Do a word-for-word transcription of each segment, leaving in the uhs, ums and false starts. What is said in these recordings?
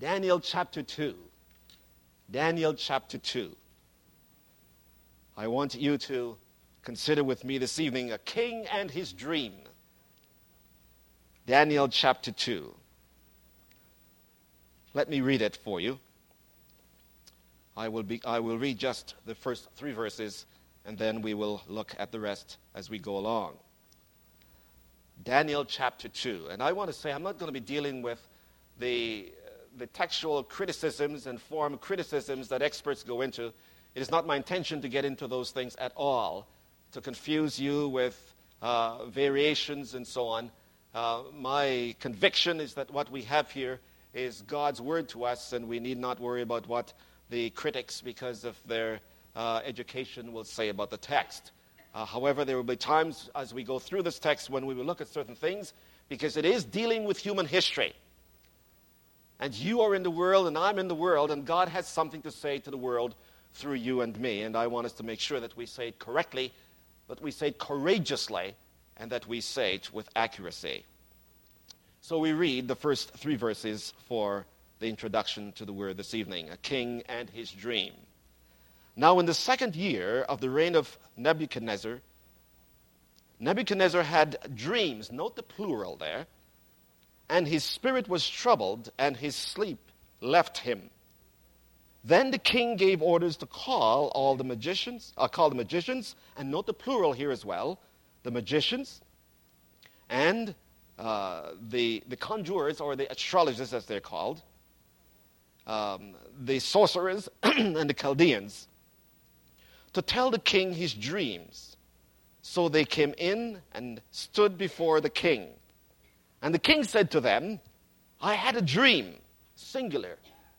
Daniel chapter two. Daniel chapter two. I want you to consider with me this evening a king and his dream. Daniel chapter two. Let me read it for you. I will be I will read just the first three verses, and then we will look at the rest as we go along. Daniel chapter two. And I want to say I'm not going to be dealing with the the textual criticisms and form criticisms that experts go into. It is not my intention to get into those things at all, to confuse you with uh, variations and so on. Uh, my conviction is that what we have here is God's word to us, and we need not worry about what the critics, because of their uh, education, will say about the text. Uh, however, there will be times as we go through this text when we will look at certain things, because it is dealing with human history. And you are in the world, and I'm in the world, and God has something to say to the world through you and me. And I want us to make sure that we say it correctly, that we say it courageously, and that we say it with accuracy. So we read the first three verses for the introduction to the word this evening, a king and his dream. Now in the second year of the reign of Nebuchadnezzar, Nebuchadnezzar had dreams, note the plural there, and his spirit was troubled, and his sleep left him. Then the king gave orders to call all the magicians, uh, call the magicians, and note the plural here as well, the magicians, and uh, the, the conjurers, or the astrologers as they're called, um, the sorcerers, and the Chaldeans, to tell the king his dreams. So they came in and stood before the king. And the king said to them, I had a dream, singular.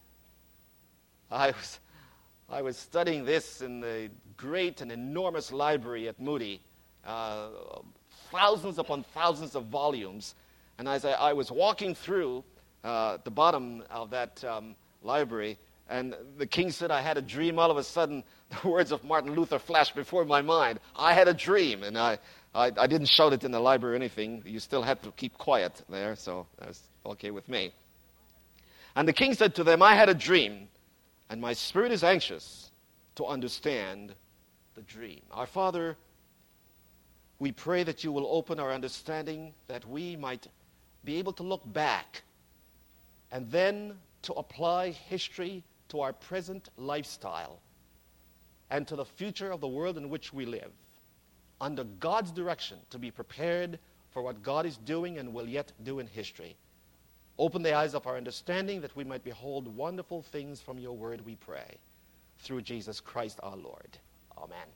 I was, I was studying this in the great and enormous library at Moody, uh, thousands upon thousands of volumes. And as I, I was walking through uh, the bottom of that um, library, and the king said, I had a dream, all of a sudden, the words of Martin Luther flashed before my mind. I had a dream, and I, I, I didn't shout it in the library or anything. You still had to keep quiet there, so that's okay with me. And the king said to them, I had a dream, and my spirit is anxious to understand the dream. Our Father, we pray that you will open our understanding, that we might be able to look back and then to apply history to our present lifestyle and to the future of the world in which we live, under God's direction, to be prepared for what God is doing and will yet do in history. Open the eyes of our understanding that we might behold wonderful things from your word, we pray, through Jesus Christ our Lord. Amen.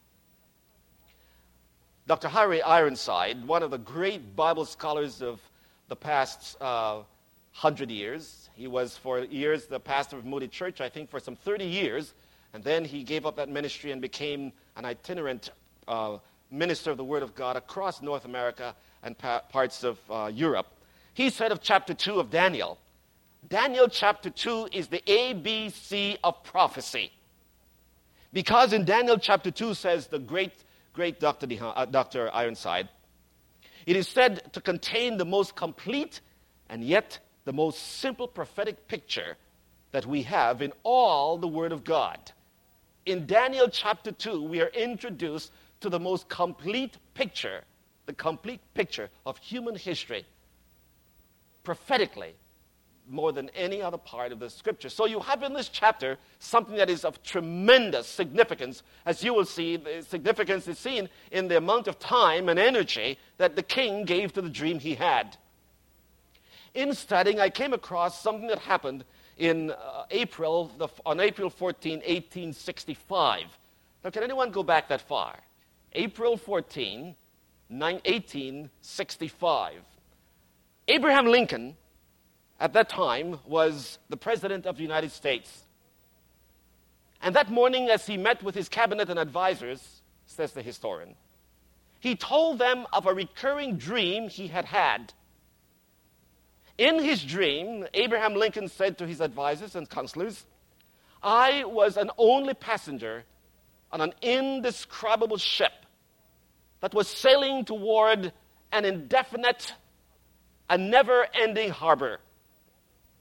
Doctor Harry Ironside, one of the great Bible scholars of the past uh, hundred years. He was for years the pastor of Moody Church, I think for some thirty years, and then he gave up that ministry and became an itinerant uh, minister of the Word of God across North America and pa- parts of uh, Europe. He said of chapter two of Daniel, Daniel chapter two is the A B C of prophecy. Because in Daniel chapter two, says the great, great Doctor DeHaan, uh, Doctor Ironside, it is said to contain the most complete and yet the most simple prophetic picture that we have in all the Word of God. In Daniel chapter two, we are introduced to the most complete picture, the complete picture of human history, prophetically, more than any other part of the Scripture. So you have in this chapter something that is of tremendous significance. As you will see, the significance is seen in the amount of time and energy that the king gave to the dream he had. In studying, I came across something that happened in uh, April, the, on April fourteenth, eighteen sixty-five. Now, can anyone go back that far? April fourteenth, eighteen sixty-five. Abraham Lincoln, at that time, was the President of the United States. And that morning, as he met with his cabinet and advisors, says the historian, he told them of a recurring dream he had had. In his dream, Abraham Lincoln said to his advisors and counselors, I was an only passenger on an indescribable ship that was sailing toward an indefinite, a never-ending harbor.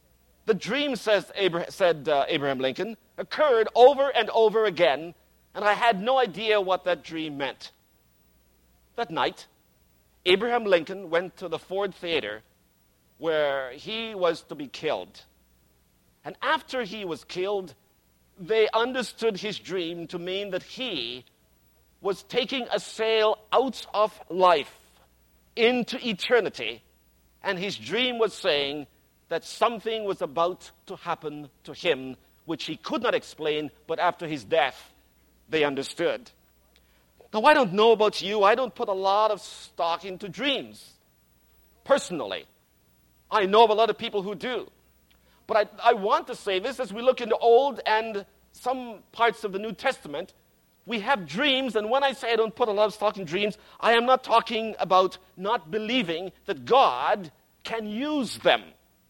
The dream, says Abraham, said uh, Abraham Lincoln, occurred over and over again, and I had no idea what that dream meant. That night, Abraham Lincoln went to the Ford Theater where he was to be killed. And after he was killed, they understood his dream to mean that he was taking a sail out of life into eternity, and his dream was saying that something was about to happen to him, which he could not explain, but after his death, they understood. Now, I don't know about you. I don't put a lot of stock into dreams, personally. I know of a lot of people who do. But I, I want to say this, as we look into Old and some parts of the New Testament, we have dreams, and when I say I don't put a lot of stock in dreams, I am not talking about not believing that God can use them.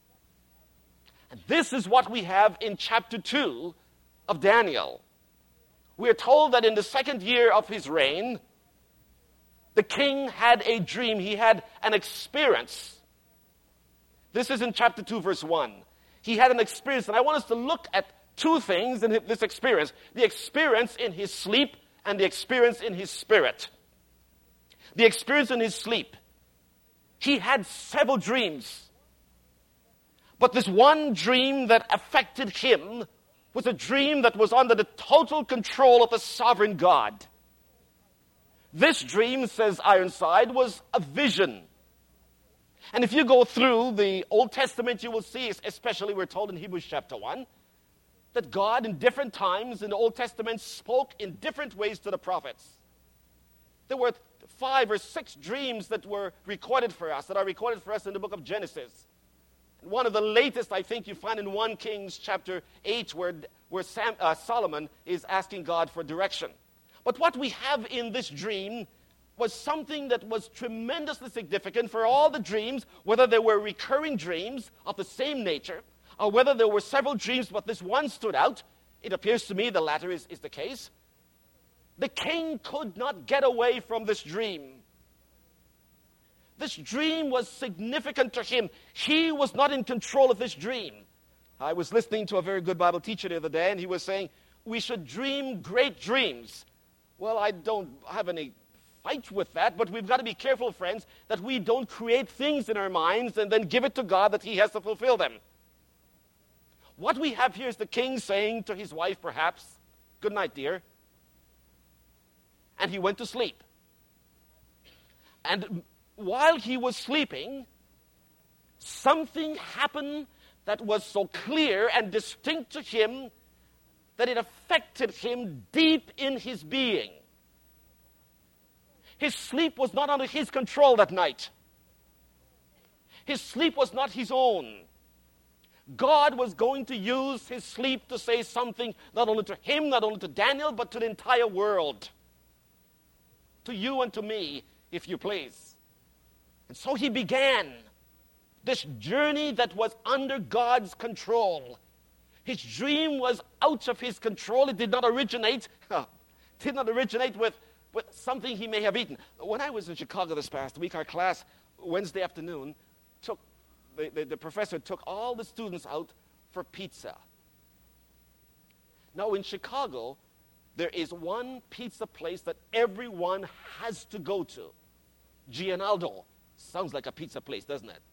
And this is what we have in chapter two of Daniel. We are told that in the second year of his reign, the king had a dream. He had an experience. This is in chapter two, verse one. He had an experience, and I want us to look at two things in this experience. The experience in his sleep and the experience in his spirit. The experience in his sleep. He had several dreams. But this one dream that affected him was a dream that was under the total control of the sovereign God. This dream, says Ironside, was a vision. And if you go through the Old Testament, you will see, especially we're told in Hebrews chapter one, that God in different times in the Old Testament spoke in different ways to the prophets. There were five or six dreams that were recorded for us, that are recorded for us in the book of Genesis. One of the latest, I think, you find in First Kings chapter eight, where, where Sam, uh, Solomon is asking God for direction. But what we have in this dream was something that was tremendously significant for all the dreams, whether they were recurring dreams of the same nature, or whether there were several dreams, but this one stood out. It appears to me the latter is, is the case. The king could not get away from this dream. This dream was significant to him. He was not in control of this dream. I was listening to a very good Bible teacher the other day, and he was saying, we should dream great dreams. Well, I don't have any fight with that, but we've got to be careful, friends, that we don't create things in our minds and then give it to God that he has to fulfill them. What we have here is the king saying to his wife, perhaps, good night, dear. And he went to sleep. And while he was sleeping, something happened that was so clear and distinct to him that it affected him deep in his being. His sleep was not under his control that night. His sleep was not his own. God was going to use his sleep to say something not only to him, not only to Daniel, but to the entire world. To you and to me, if you please. And so he began this journey that was under God's control. His dream was out of his control. It did not originate, did not originate with, with something he may have eaten. When I was in Chicago this past week, our class, Wednesday afternoon, took the, the, the professor took all the students out for pizza. Now in Chicago, there is one pizza place that everyone has to go to. Gianaldo. Sounds like a pizza place, doesn't it?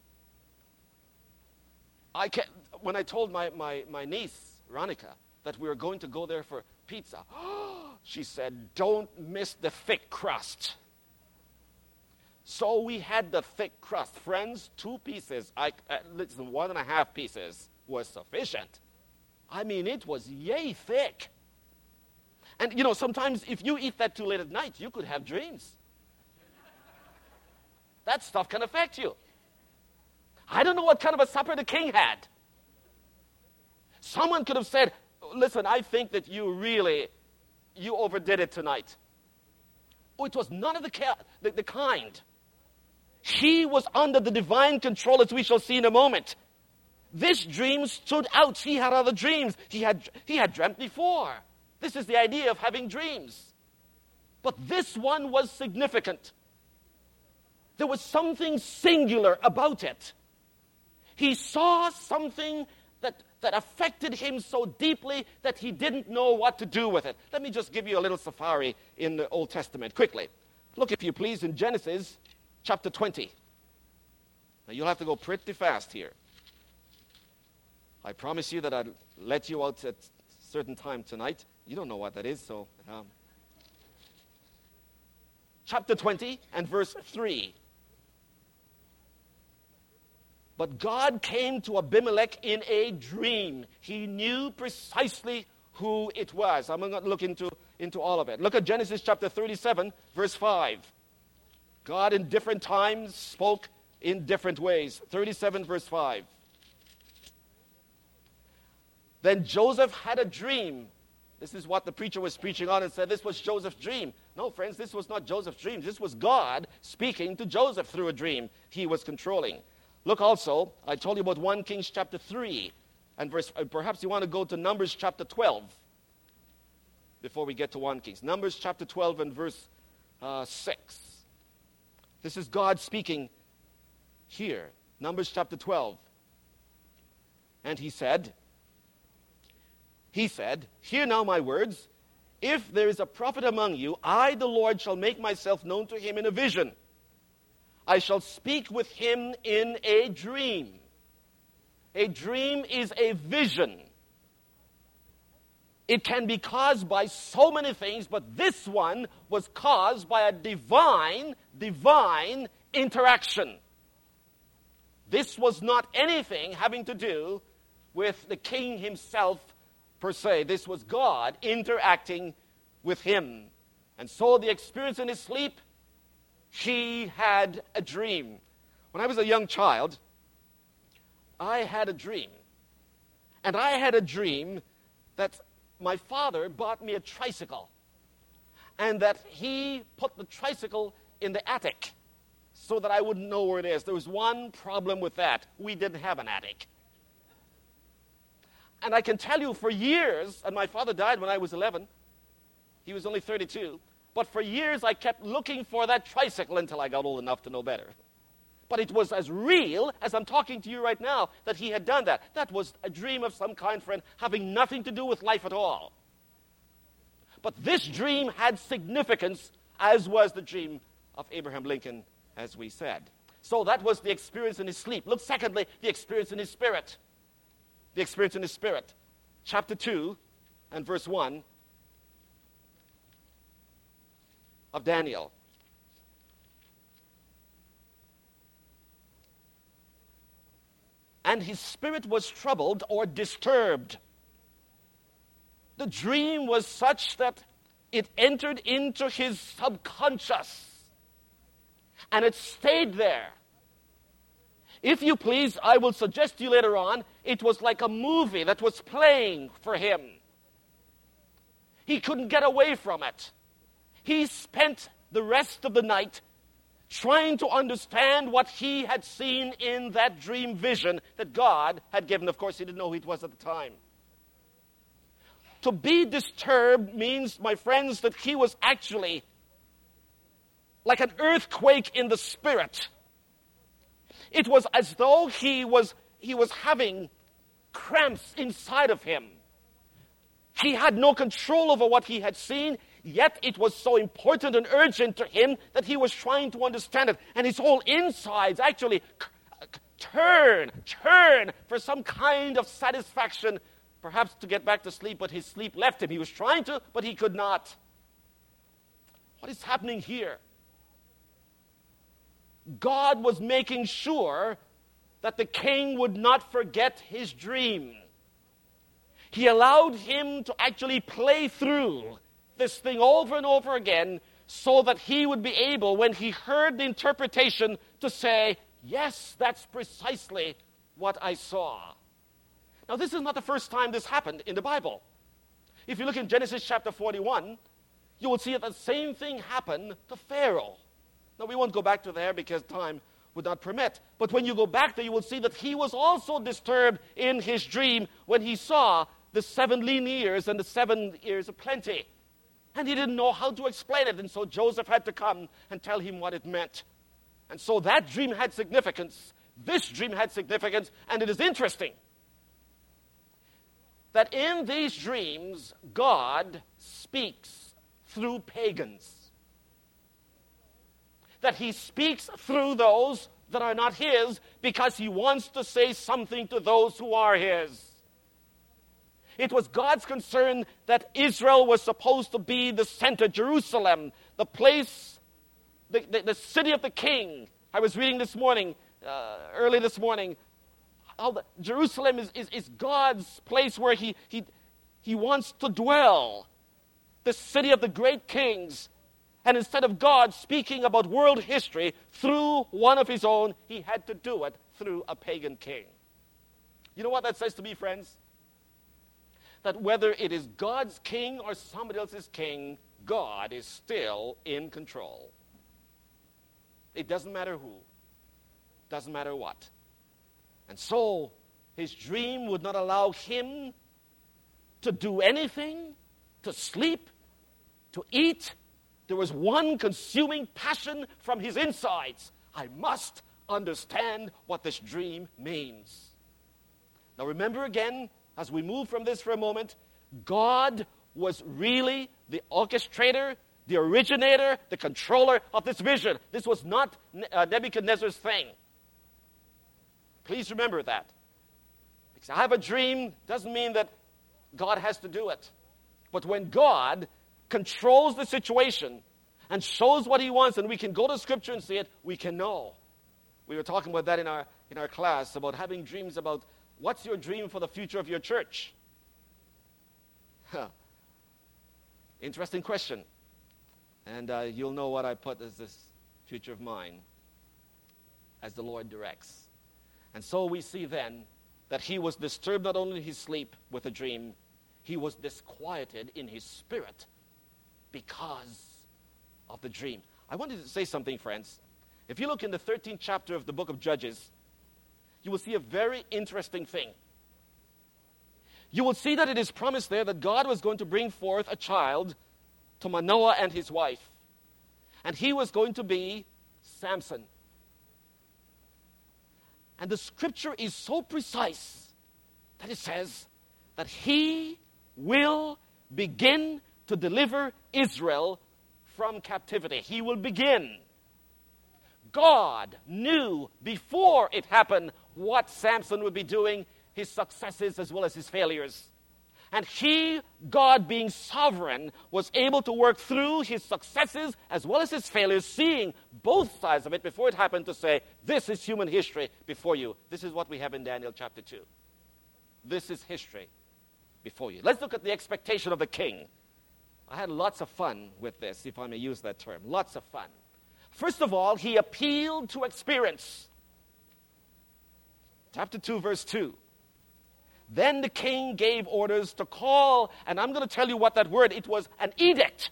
I can, when I told my, my, my niece, Ronica, that we were going to go there for pizza, she said, don't miss the thick crust. So we had the thick crust. Friends, two pieces, I, uh, listen, one and a half pieces was sufficient. I mean, it was yay thick. And, you know, sometimes if you eat that too late at night, you could have dreams. That stuff can affect you. I don't know what kind of a supper the king had. Someone could have said, listen, I think that you really, you overdid it tonight. Oh, it was none of the, ca- the, the kind. He was under the divine control, as we shall see in a moment. This dream stood out. He had other dreams. He had, he had dreamt before. This is the idea of having dreams. But this one was significant. There was something singular about it. He saw something that, that affected him so deeply that he didn't know what to do with it. Let me just give you a little safari in the Old Testament quickly. Look, if you please, in Genesis chapter twenty. Now, you'll have to go pretty fast here. I promise you that I'll let you out at a certain time tonight. You don't know what that is, so... Um, chapter twenty and verse three. But God came to Abimelech in a dream. He knew precisely who it was. I'm going to look into, into all of it. Look at Genesis chapter thirty-seven, verse five. God in different times spoke in different ways. thirty-seven, verse five. Then Joseph had a dream. This is what the preacher was preaching on and said this was Joseph's dream. No, friends, this was not Joseph's dream. This was God speaking to Joseph through a dream he was controlling. Look also, I told you about First Kings chapter three, and verse, uh, perhaps you want to go to Numbers chapter twelve before we get to First Kings. Numbers chapter twelve and verse uh, six. This is God speaking here. Numbers chapter twelve. And he said, he said, hear now my words. If there is a prophet among you, I, the Lord, shall make myself known to him in a vision. I shall speak with him in a dream. A dream is a vision. It can be caused by so many things, but this one was caused by a divine, divine interaction. This was not anything having to do with the king himself per se. This was God interacting with him. And so the experience in his sleep, he had a dream. When I was a young child, I had a dream. And I had a dream that my father bought me a tricycle. And that he put the tricycle in the attic so that I wouldn't know where it is. There was one problem with that. We didn't have an attic. And I can tell you for years, and my father died when I was eleven. He was only thirty-two. But for years, I kept looking for that tricycle until I got old enough to know better. But it was as real as I'm talking to you right now that he had done that. That was a dream of some kind, friend, having nothing to do with life at all. But this dream had significance, as was the dream of Abraham Lincoln, as we said. So that was the experience in his sleep. Look, secondly, the experience in his spirit. The experience in his spirit. Chapter two and verse one. Of Daniel. And his spirit was troubled or disturbed. The dream was such that it entered into his subconscious. And it stayed there. If you please, I will suggest to you later on, it was like a movie that was playing for him. He couldn't get away from it. He spent the rest of the night trying to understand what he had seen in that dream vision that God had given. Of course, he didn't know who it was at the time. To be disturbed means, my friends, that he was actually like an earthquake in the spirit. It was as though he was, he was having cramps inside of him. He had no control over what he had seen. Yet it was so important and urgent to him that he was trying to understand it. And his whole insides actually turn, turn for some kind of satisfaction, perhaps to get back to sleep, but his sleep left him. He was trying to, but he could not. What is happening here? God was making sure that the king would not forget his dream. He allowed him to actually play through this thing over and over again so that he would be able, when he heard the interpretation, to say, yes, that's precisely what I saw. Now, this is not the first time this happened in the Bible. If you look in Genesis chapter forty-one, you will see that the same thing happened to Pharaoh. Now, we won't go back to there because time would not permit. But when you go back there, you will see that he was also disturbed in his dream when he saw the seven lean years and the seven years of plenty. And he didn't know how to explain it. And so Joseph had to come and tell him what it meant. And so that dream had significance. This dream had significance. And it is interesting that in these dreams, God speaks through pagans. That he speaks through those that are not his because he wants to say something to those who are his. It was God's concern that Israel was supposed to be the center, Jerusalem, the place, the, the, the city of the king. I was reading this morning, uh, early this morning, how the, Jerusalem is, is, is God's place where he, he, he wants to dwell, the city of the great kings. And instead of God speaking about world history through one of his own, he had to do it through a pagan king. You know what that says to me, friends? That whether it is God's king or somebody else's king, God is still in control. It doesn't matter who. Doesn't matter what. And so, his dream would not allow him to do anything, to sleep, to eat. There was one consuming passion from his insides. I must understand what this dream means. Now remember again, as we move from this for a moment, God was really the orchestrator, the originator, the controller of this vision. This was not uh, Nebuchadnezzar's thing. Please remember that. Because I have a dream doesn't mean that God has to do it. But when God controls the situation and shows what he wants, and we can go to Scripture and see it, we can know. We were talking about that in our in our class, about having dreams about what's your dream for the future of your church? Huh. Interesting question. And uh, you'll know what I put as this future of mine, as the Lord directs. And so we see then that he was disturbed not only in his sleep with a dream, he was disquieted in his spirit because of the dream. I wanted to say something, friends. If you look in the thirteenth chapter of the book of Judges, you will see a very interesting thing. You will see that it is promised there that God was going to bring forth a child to Manoah and his wife. And he was going to be Samson. And the scripture is so precise that it says that he will begin to deliver Israel from captivity. He will begin. God knew before it happened what Samson would be doing, his successes as well as his failures. And he, God being sovereign, was able to work through his successes as well as his failures, seeing both sides of it before it happened, to say, this is human history before you. This is what we have in Daniel chapter two. This is history before you. Let's look at the expectation of the king. I had lots of fun with this, if I may use that term. Lots of fun. First of all, he appealed to experience. Chapter two, verse two. Then the king gave orders to call, and I'm going to tell you what that word, it was an edict.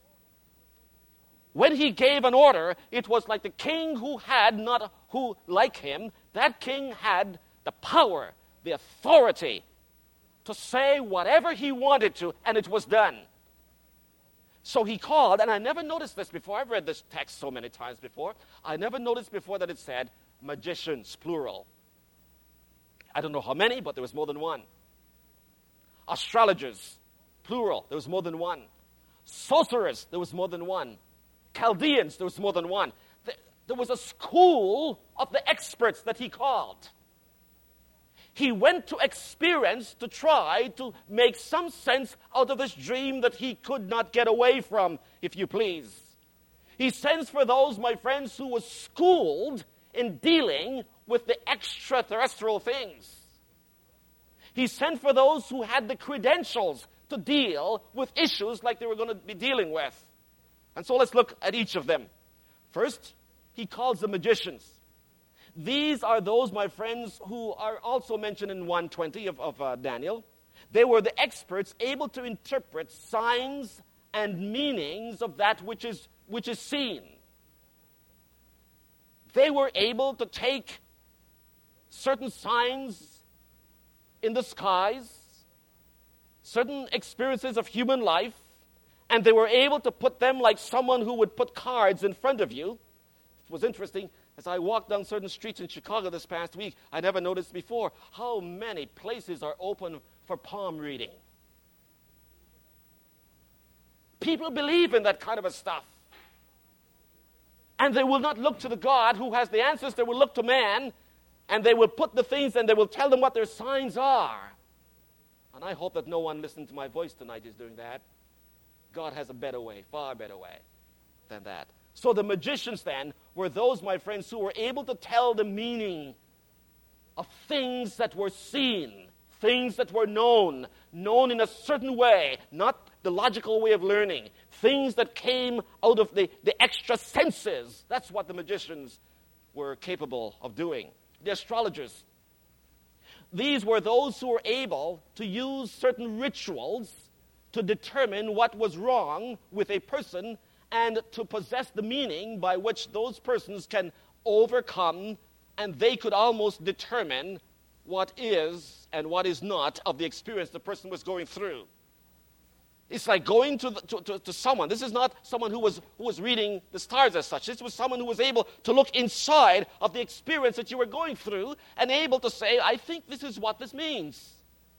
When he gave an order, it was like the king who had, not who like him, that king had the power, the authority to say whatever he wanted to, and it was done. So he called, and I never noticed this before. I've read this text so many times before. I never noticed before that it said magicians, plural. I don't know how many, but there was more than one. Astrologers, plural, there was more than one. Sorcerers, there was more than one. Chaldeans, there was more than one. There was a school of the experts that he called. He went to experience to try to make some sense out of this dream that he could not get away from, if you please. He sends for those, my friends, who was schooled in dealing with the extraterrestrial things. He sent for those who had the credentials to deal with issues like they were going to be dealing with. And so let's look at each of them. First, he calls the magicians. These are those, my friends, who are also mentioned in one twenty of, of uh, Daniel. They were the experts able to interpret signs and meanings of that which is, which is seen. They were able to take certain signs in the skies, certain experiences of human life, and they were able to put them like someone who would put cards in front of you. It was interesting. As I walked down certain streets in Chicago this past week, I never noticed before how many places are open for palm reading. People believe in that kind of a stuff. And they will not look to the God who has the answers. They will look to man, and they will put the things, and they will tell them what their signs are. And I hope that no one listening to my voice tonight is doing that. God has a better way, far better way than that. So the magicians then were those, my friends, who were able to tell the meaning of things that were seen, things that were known, known in a certain way, not the logical way of learning, things that came out of the, the extra senses. That's what the magicians were capable of doing. The astrologers, these were those who were able to use certain rituals to determine what was wrong with a person and to possess the meaning by which those persons can overcome, and they could almost determine what is and what is not of the experience the person was going through. It's like going to, the, to, to, to someone. This is not someone who was, who was reading the stars as such. This was someone who was able to look inside of the experience that you were going through and able to say, I think this is what this means.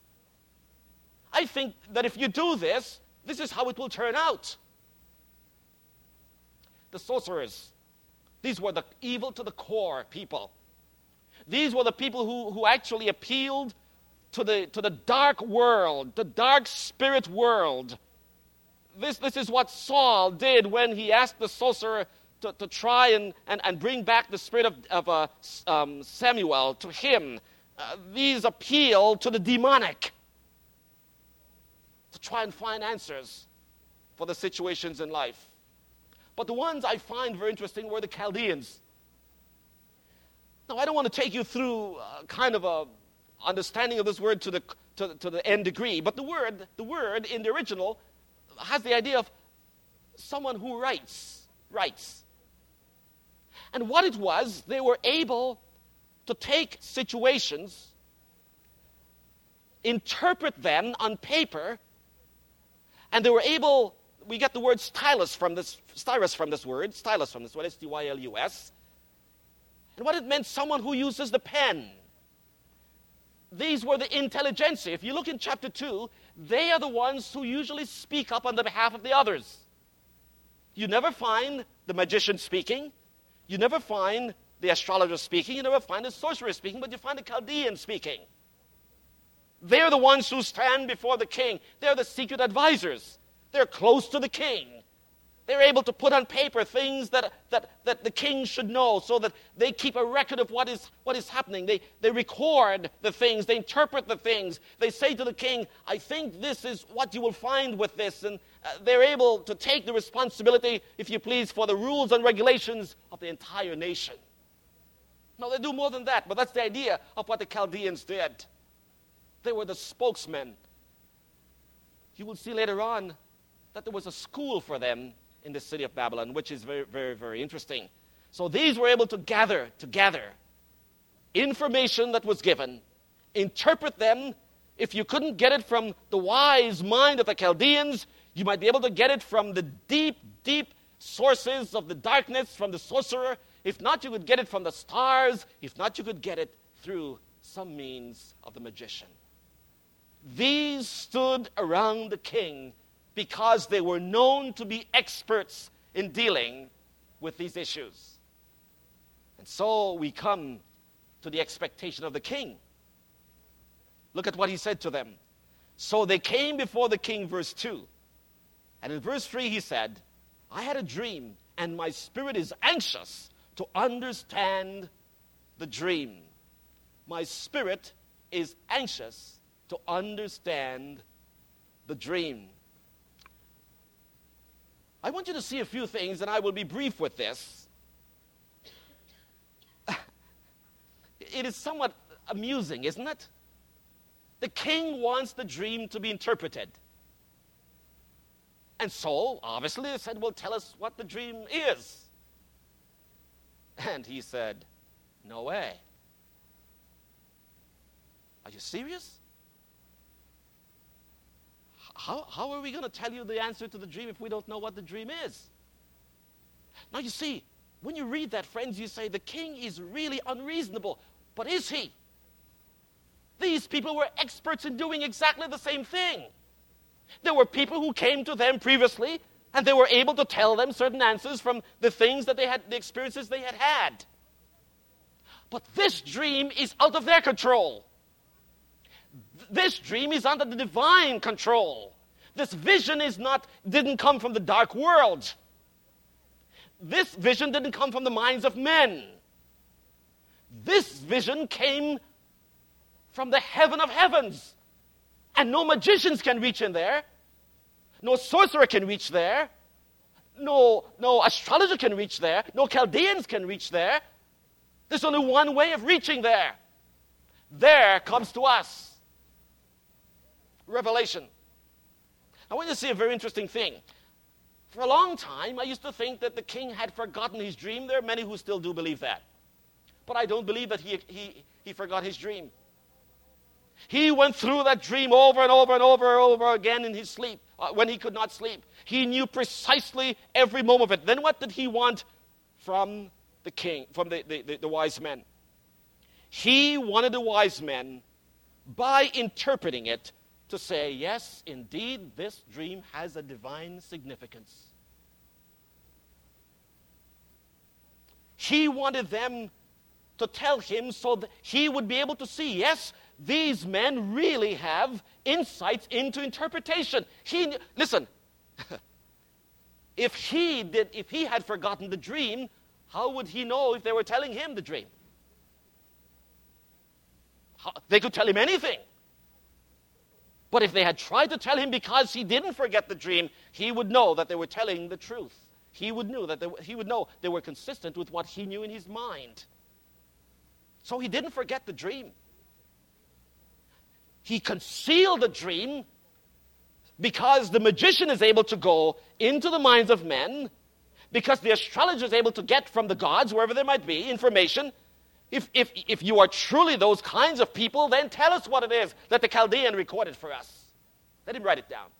I think that if you do this, this is how it will turn out. The sorcerers, these were the evil to the core people. These were the people who, who actually appealed to the, to the dark world, the dark spirit world. This, this is what Saul did when he asked the sorcerer to, to try and, and, and bring back the spirit of, of uh, um, Samuel to him. Uh, these appeal to the demonic to try and find answers for the situations in life. But the ones I find very interesting were the Chaldeans. Now, I don't want to take you through uh, kind of a understanding of this word to the to, to the nth degree, but the word the word in the original has the idea of someone who writes, writes. And what it was, they were able to take situations, interpret them on paper, and they were able, we get the word stylus from this, stylus from this word, stylus from this word, S T Y L U S. And what it meant, someone who uses the pen. These were the intelligentsia. If you look in chapter two, they are the ones who usually speak up on the behalf of the others. You never find the magician speaking. You never find the astrologer speaking. You never find the sorcerer speaking, but you find the Chaldean speaking. They're the ones who stand before the king. They're the secret advisors. They're close to the king. They're able to put on paper things that, that, that the king should know so that they keep a record of what is, what is happening. They, they record the things. They interpret the things. They say to the king, I think this is what you will find with this. And uh, they're able to take the responsibility, if you please, for the rules and regulations of the entire nation. No, they do more than that, but that's the idea of what the Chaldeans did. They were the spokesmen. You will see later on that there was a school for them in the city of Babylon, which is very, very, very interesting. So these were able to gather together information that was given, interpret them. If you couldn't get it from the wise mind of the Chaldeans, you might be able to get it from the deep, deep sources of the darkness, from the sorcerer. If not, you could get it from the stars. If not, you could get it through some means of the magician. These stood around the king because they were known to be experts in dealing with these issues. And so we come to the expectation of the king. Look at what he said to them. So they came before the king, verse two. And in verse three he said, I had a dream, and my spirit is anxious to understand the dream. My spirit is anxious to understand the dream. I want you to see a few things, and I will be brief with this. It is somewhat amusing, isn't it? The king wants the dream to be interpreted. And so, obviously, they said, well, tell us what the dream is. And he said, no way. Are you serious? How, how are we going to tell you the answer to the dream if we don't know what the dream is? Now, you see, When you read that, friends, you say, the king is really unreasonable. But is he? These people were experts in doing exactly the same thing. There were people who came to them previously, and they were able to tell them certain answers from the things that they had, the experiences they had had. But this dream is out of their control. This dream is under the divine control. This vision is not, didn't come from the dark world. This vision didn't come from the minds of men. This vision came from the heaven of heavens. And no magicians can reach in there. No sorcerer can reach there. No, no astrologer can reach there. No Chaldeans can reach there. There's only one way of reaching there. There comes to us revelation. I want you to see a very interesting thing. For a long time, I used to think that the king had forgotten his dream. There are many who still do believe that. But I don't believe that he, he, he forgot his dream. He went through that dream over and over and over and over again in his sleep, uh, when he could not sleep. He knew precisely every moment of it. Then what did he want from the king, from the, the, the, the wise men? He wanted the wise men, by interpreting it, to say, yes, indeed, this dream has a divine significance. He wanted them to tell him so that he would be able to see, yes, these men really have insights into interpretation. He, listen, if he did, if he had forgotten the dream, how would he know if they were telling him the dream? How, they could tell him anything. But if they had tried to tell him because he didn't forget the dream, he would know that they were telling the truth. He would know that they, he would know they were consistent with what he knew in his mind. So he didn't forget the dream. He concealed the dream because the magician is able to go into the minds of men, because the astrologer is able to get from the gods, wherever they might be, information. If, if, if you are truly those kinds of people, then tell us what it is that the Chaldean recorded for us. Let him write it down.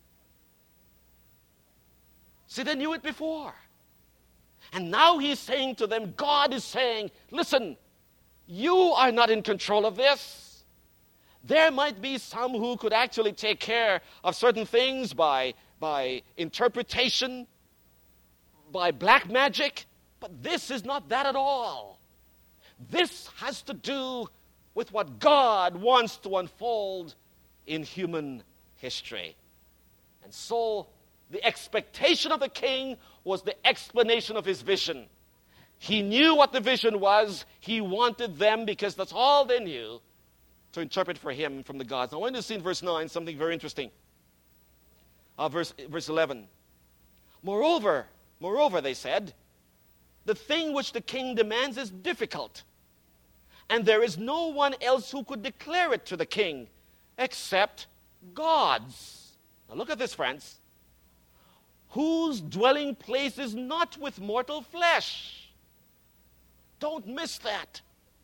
See, they knew it before. And now he's saying to them, God is saying, listen, you are not in control of this. There might be some who could actually take care of certain things by, by interpretation, by black magic, but this is not that at all. This has to do with what God wants to unfold in human history. And so the expectation of the king was the explanation of his vision. He knew what the vision was. He wanted them, because that's all they knew, to interpret for him from the gods. Now I want you to see in verse nine something very interesting. Uh, verse, verse eleven. Moreover, moreover, they said, the thing which the king demands is difficult, and there is no one else who could declare it to the king except gods. Now look at this, friends. Whose dwelling place is not with mortal flesh. Don't miss that.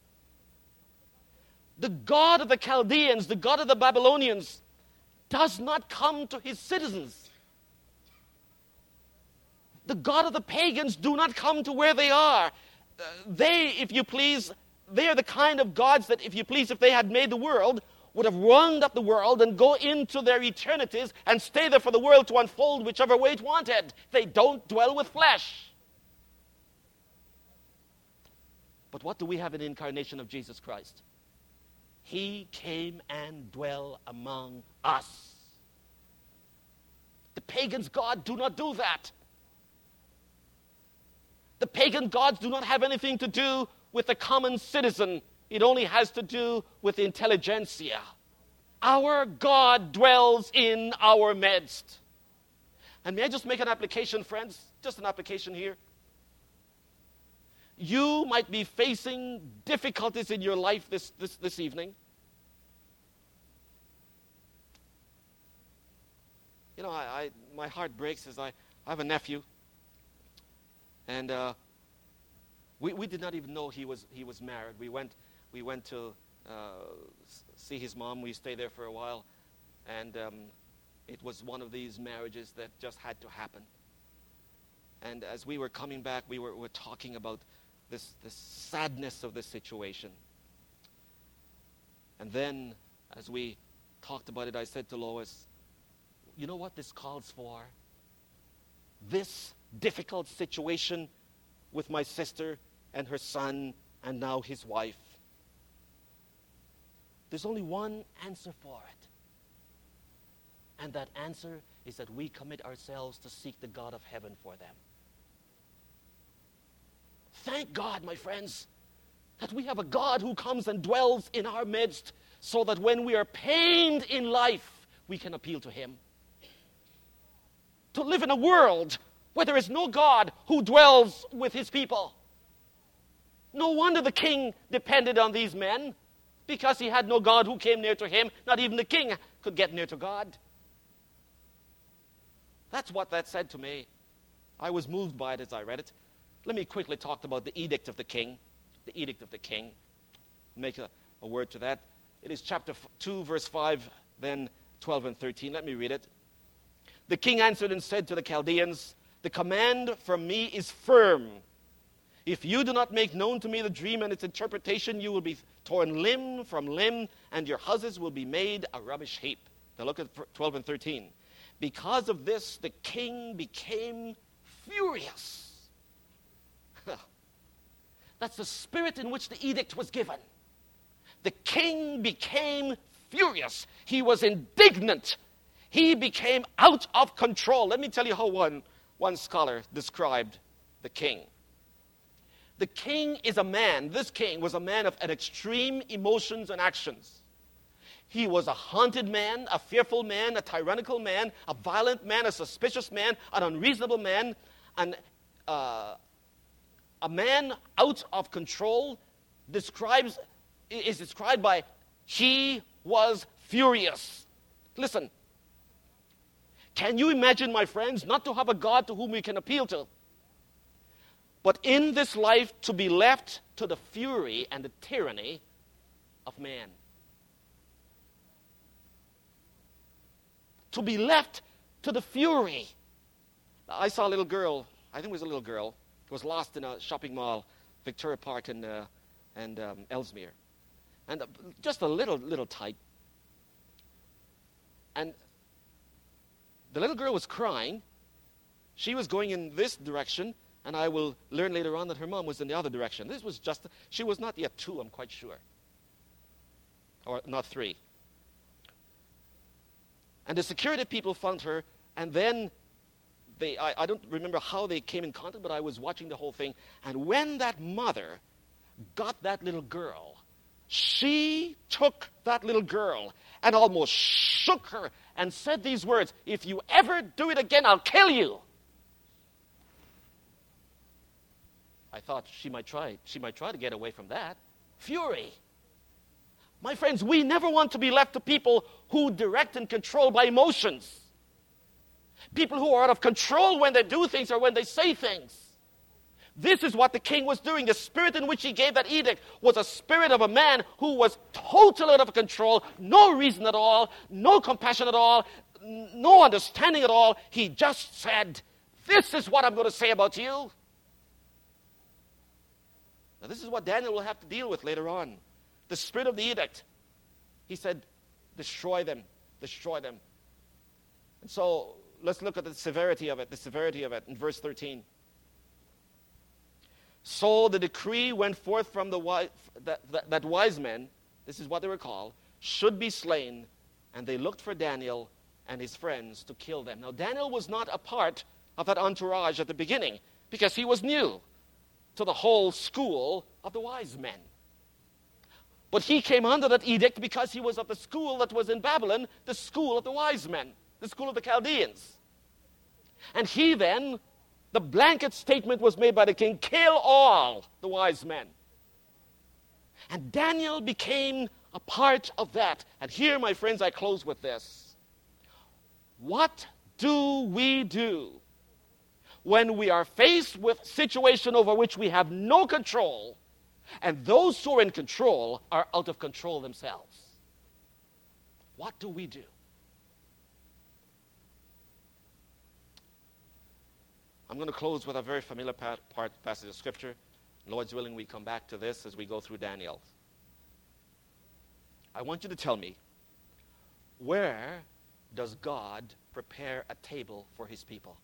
The God of the Chaldeans, the God of the Babylonians, does not come to his citizens. The God of the pagans do not come to where they are. Uh, they, if you please, they are the kind of gods that, if you please, if they had made the world, would have wound up the world and go into their eternities and stay there for the world to unfold whichever way it wanted. They don't dwell with flesh. But what do we have in the incarnation of Jesus Christ? He came and dwelt among us. The pagans' gods do not do that. The pagan gods do not have anything to do with the common citizen. It only has to do with the intelligentsia. Our God dwells in our midst. And may I just make an application, friends? Just an application here. You might be facing difficulties in your life this, this, this evening. You know, I, I my heart breaks as I, I have a nephew. And uh, we, we did not even know he was, he was married. We went, we went to uh, see his mom. We stayed there for a while. And um, it was one of these marriages that just had to happen. And as we were coming back, we were, were talking about this, this sadness of this situation. And then, as we talked about it, I said to Lois, you know what this calls for? This difficult situation with my sister and her son and now his wife. There's only one answer for it. And that answer is that we commit ourselves to seek the God of heaven for them. Thank God, my friends, that we have a God who comes and dwells in our midst so that when we are pained in life, we can appeal to him. To live in a world where there is no God who dwells with his people. No wonder the king depended on these men, because he had no God who came near to him. Not even the king could get near to God. That's what that said to me. I was moved by it as I read it. Let me quickly talk about the edict of the king. The edict of the king. Make a, a word to that. It is chapter two, verse five, then twelve and thirteen. Let me read it. The king answered and said to the Chaldeans, the command from me is firm. If you do not make known to me the dream and its interpretation, you will be torn limb from limb, and your houses will be made a rubbish heap. Now look at twelve and thirteen. Because of this, the king became furious. That's the spirit in which the edict was given. The king became furious. He was indignant. He became out of control. Let me tell you how one, one scholar described the king. The king is a man, this king was a man of an extreme emotions and actions. He was a haunted man, a fearful man, a tyrannical man, a violent man, a suspicious man, an unreasonable man, an, uh, a man out of control. Describes is described by, he was furious. Listen, can you imagine, my friends, not to have a God to whom we can appeal to, but in this life to be left to the fury and the tyranny of man? To be left to the fury. I saw a little girl, I think it was a little girl, who was lost in a shopping mall, Victoria Park and, uh, and um, Ellesmere. And uh, just a little, little type. And the little girl was crying. She was going in this direction, and I will learn later on that her mom was in the other direction. This was just, she was not yet two, I'm quite sure. Or not three. And the security people found her, and then they, I, I don't remember how they came in contact, but I was watching the whole thing. And when that mother got that little girl, she took that little girl and almost shook her and said these words, if you ever do it again, I'll kill you. I thought she might try, she might try to get away from that. Fury. My friends, we never want to be left to people who direct and control by emotions. People who are out of control when they do things or when they say things. This is what the king was doing. The spirit in which he gave that edict was a spirit of a man who was totally out of control, no reason at all, no compassion at all, no understanding at all. He just said, this is what I'm going to say about you. Now, this is what Daniel will have to deal with later on. The spirit of the edict. He said, destroy them, destroy them. And so, let's look at the severity of it, the severity of it in verse thirteen. So the decree went forth from the wise, that, that, that wise men, this is what they were called, should be slain, and they looked for Daniel and his friends to kill them. Now, Daniel was not a part of that entourage at the beginning, because he was new to the whole school of the wise men. But he came under that edict because he was of the school that was in Babylon, the school of the wise men, the school of the Chaldeans. And he then, the blanket statement was made by the king, kill all the wise men. And Daniel became a part of that. And here, my friends, I close with this. What do we do when we are faced with a situation over which we have no control, and those who are in control are out of control themselves? What do we do? I'm going to close with a very familiar part, part passage of Scripture. Lord's willing, we come back to this as we go through Daniel. I want you to tell me, where does God prepare a table for his people?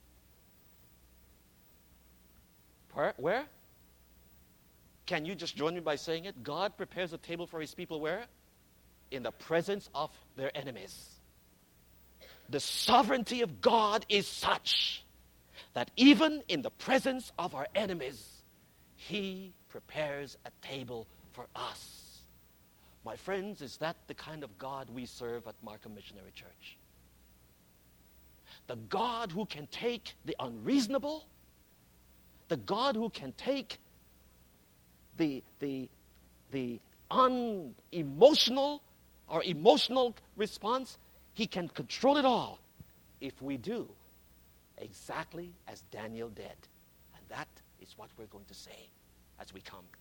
Where? Where? Can you just join me by saying it? God prepares a table for his people where? In the presence of their enemies. The sovereignty of God is such that even in the presence of our enemies, he prepares a table for us. My friends, is that the kind of God we serve at Markham Missionary Church? The God who can take the unreasonable, the God who can take the, the, the unemotional or emotional response, he can control it all if we do exactly as Daniel did. And that is what we're going to say as we come